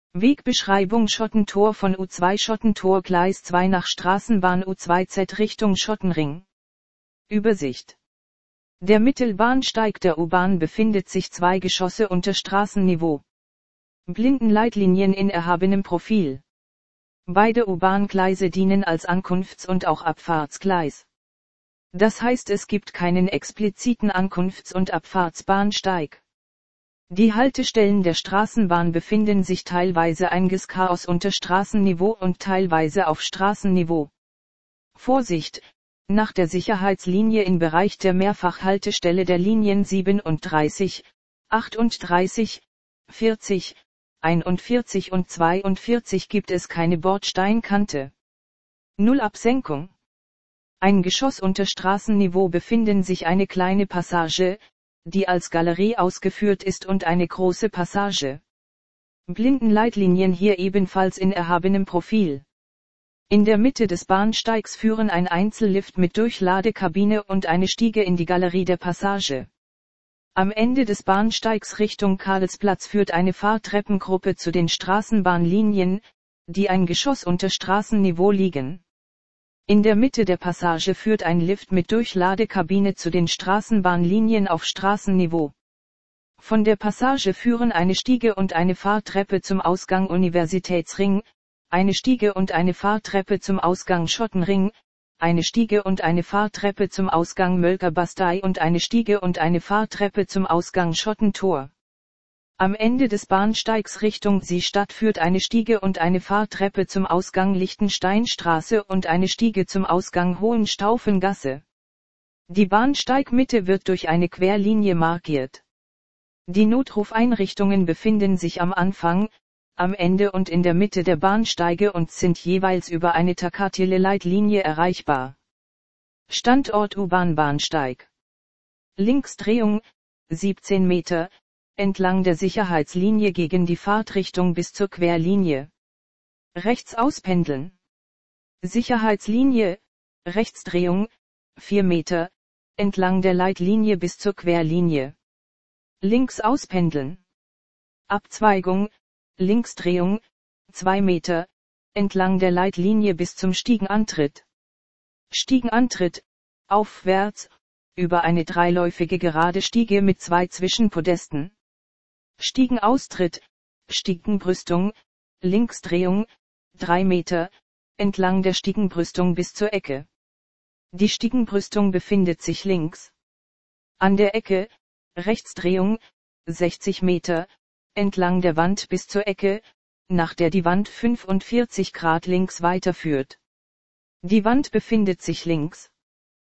Wegbeschreibung Schottentor von U2 Schottentor Gleis 2 nach Straßenbahn U2Z Richtung Schottenring. Übersicht. Der Mittelbahnsteig der U-Bahn befindet sich 2 Geschosse unter Straßenniveau. Blindenleitlinien in erhabenem Profil. Beide U-Bahn-Gleise dienen als Ankunfts- und auch Abfahrtsgleis. Das heißt, es gibt keinen expliziten Ankunfts- und Abfahrtsbahnsteig. Die Haltestellen der Straßenbahn befinden sich teilweise eingeschaos unter Straßenniveau und teilweise auf Straßenniveau. Vorsicht! Nach der Sicherheitslinie im Bereich der Mehrfachhaltestelle der Linien 37, 38, 40, 41 und 42 gibt es keine Bordsteinkante. Nullabsenkung. Ein Geschoss unter Straßenniveau befinden sich eine kleine Passage, die als Galerie ausgeführt ist, und eine große Passage. Blindenleitlinien hier ebenfalls in erhabenem Profil. In der Mitte des Bahnsteigs führen ein Einzellift mit Durchladekabine und eine Stiege in die Galerie der Passage. Am Ende des Bahnsteigs Richtung Karlsplatz führt eine Fahrtreppengruppe zu den Straßenbahnlinien, die ein Geschoss unter Straßenniveau liegen. In der Mitte der Passage führt ein Lift mit Durchladekabine zu den Straßenbahnlinien auf Straßenniveau. Von der Passage führen eine Stiege und eine Fahrtreppe zum Ausgang Universitätsring, eine Stiege und eine Fahrtreppe zum Ausgang Schottenring, eine Stiege und eine Fahrtreppe zum Ausgang Mölkerbastei und eine Stiege und eine Fahrtreppe zum Ausgang Schottentor. Am Ende des Bahnsteigs Richtung Seestadt führt eine Stiege und eine Fahrtreppe zum Ausgang Lichtensteinstraße und eine Stiege zum Ausgang Hohenstaufengasse. Die Bahnsteigmitte wird durch eine Querlinie markiert. Die Notrufeinrichtungen befinden sich am Anfang, am Ende und in der Mitte der Bahnsteige und sind jeweils über eine Takatiele-Leitlinie erreichbar. Standort U-Bahn-Bahnsteig. Linksdrehung, 17 Meter, entlang der Sicherheitslinie gegen die Fahrtrichtung bis zur Querlinie. Rechts auspendeln. Sicherheitslinie, Rechtsdrehung, 4 Meter, entlang der Leitlinie bis zur Querlinie. Links auspendeln. Abzweigung, Linksdrehung, 2 Meter, entlang der Leitlinie bis zum Stiegenantritt. Stiegenantritt, aufwärts, über eine dreiläufige gerade Stiege mit 2 Zwischenpodesten. Stiegenaustritt, Stiegenbrüstung, Linksdrehung, 3 Meter, entlang der Stiegenbrüstung bis zur Ecke. Die Stiegenbrüstung befindet sich links. An der Ecke, Rechtsdrehung, 60 Meter, entlang der Wand bis zur Ecke, nach der die Wand 45 Grad links weiterführt. Die Wand befindet sich links.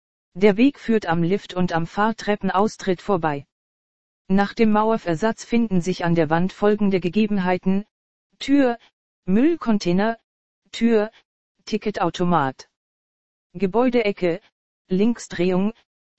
Der Weg führt am Lift und am Fahrtreppenaustritt vorbei. Nach dem Mauerversatz finden sich an der Wand folgende Gegebenheiten: Tür, Müllcontainer, Tür, Ticketautomat. Gebäudeecke, Linksdrehung,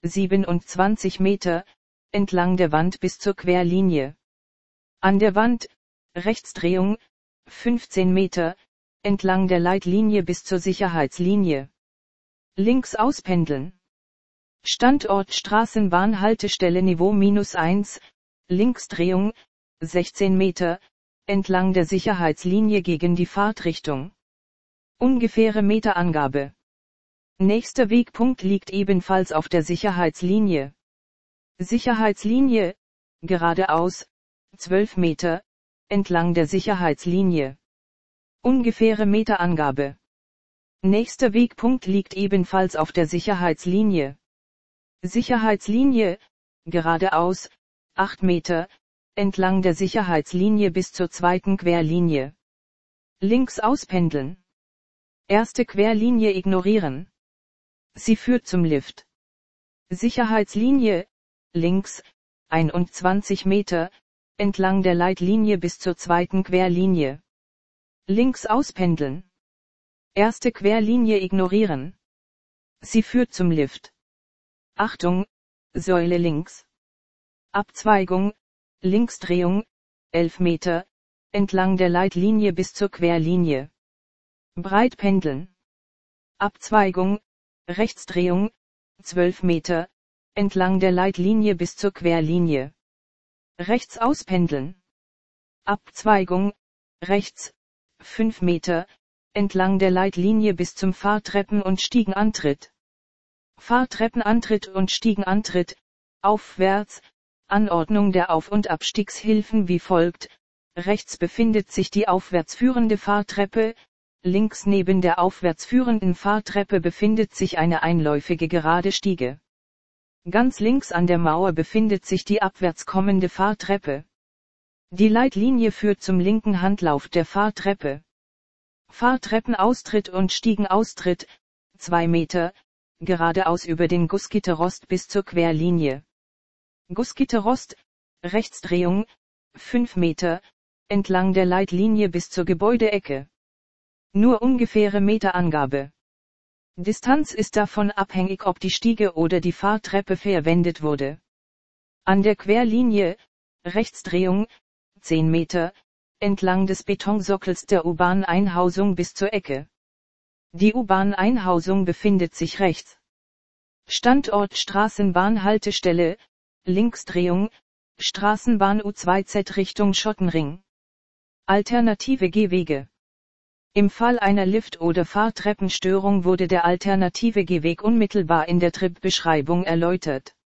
27 Meter, entlang der Wand bis zur Querlinie. An der Wand, Rechtsdrehung, 15 Meter, entlang der Leitlinie bis zur Sicherheitslinie. Links auspendeln. Standort Straßenbahnhaltestelle Niveau -1, Linksdrehung, 16 Meter, entlang der Sicherheitslinie gegen die Fahrtrichtung. Ungefähre Meterangabe. Nächster Wegpunkt liegt ebenfalls auf der Sicherheitslinie. Sicherheitslinie, geradeaus, 12 Meter, entlang der Sicherheitslinie. Ungefähre Meterangabe. Nächster Wegpunkt liegt ebenfalls auf der Sicherheitslinie. Sicherheitslinie, geradeaus, 8 Meter, entlang der Sicherheitslinie bis zur zweiten Querlinie. Links auspendeln. Erste Querlinie ignorieren. Sie führt zum Lift. Sicherheitslinie, links, 21 Meter, entlang der Leitlinie bis zur zweiten Querlinie. Links auspendeln. Erste Querlinie ignorieren. Sie führt zum Lift. Achtung, Säule links. Abzweigung, Linksdrehung, 11 Meter, entlang der Leitlinie bis zur Querlinie. Breit pendeln. Abzweigung, Rechtsdrehung, 12 Meter, entlang der Leitlinie bis zur Querlinie. Rechts auspendeln. Abzweigung, rechts, 5 Meter, entlang der Leitlinie bis zum Fahrtreppen- und Stiegenantritt. Fahrtreppenantritt und Stiegenantritt, aufwärts, Anordnung der Auf- und Abstiegshilfen wie folgt: Rechts befindet sich die aufwärts führende Fahrtreppe, links neben der aufwärts führenden Fahrtreppe befindet sich eine einläufige gerade Stiege. Ganz links an der Mauer befindet sich die abwärts kommende Fahrtreppe. Die Leitlinie führt zum linken Handlauf der Fahrtreppe. Fahrtreppenaustritt und Stiegenaustritt, 2 Meter, geradeaus über den Gussgitterrost bis zur Querlinie. Gussgitterrost, Rechtsdrehung, 5 Meter, entlang der Leitlinie bis zur Gebäudeecke. Nur ungefähre Meterangabe. Distanz ist davon abhängig, ob die Stiege oder die Fahrtreppe verwendet wurde. An der Querlinie, Rechtsdrehung, 10 Meter, entlang des Betonsockels der U-Bahn-Einhausung bis zur Ecke. Die U-Bahn-Einhausung befindet sich rechts. Standort Straßenbahnhaltestelle, Linksdrehung, Straßenbahn U2Z Richtung Schottenring. Alternative Gehwege. Im Fall einer Lift- oder Fahrtreppenstörung wurde der alternative Gehweg unmittelbar in der Tripbeschreibung erläutert.